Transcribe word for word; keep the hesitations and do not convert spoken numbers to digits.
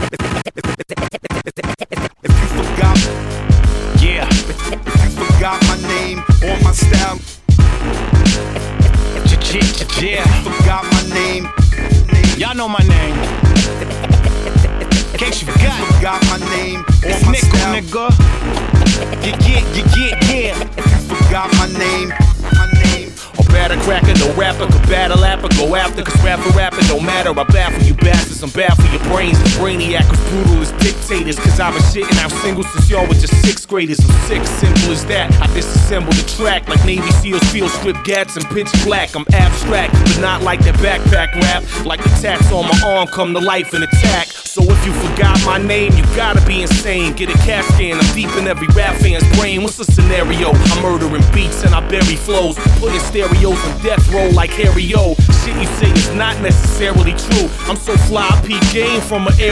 If you forgot, yeah. If you forgot my name or my style, Yeah. if you forgot my name, Y'all know my name. In case you forgot, forgot my name or it's my Nickel, style. nigga. Yeah, yeah, yeah, yeah. If you forgot my name, my name. A batter cracker, no rapper, could battle apper, go after, cause rap for rapper don't matter. I baffle you bastards, I'm bad for your brains. The brainiac was brutal as dictators, cause I've been shitting out singles since y'all were just sixth graders. I'm sick, simple as that. I disassemble the track like Navy SEALs field strip gats and pitch black. I'm abstract, but not like that backpack rap. Like the tats on my arm come to life and attack. So if you forgot my name, you gotta be insane. Get a CAT scan, I'm deep in every rap fan's brain. What's the scenario? I'm murdering beats and I bury flows, putting stereos on death row like Harry O. Shit you say is not necessarily true. I'm so fly, I peep game from an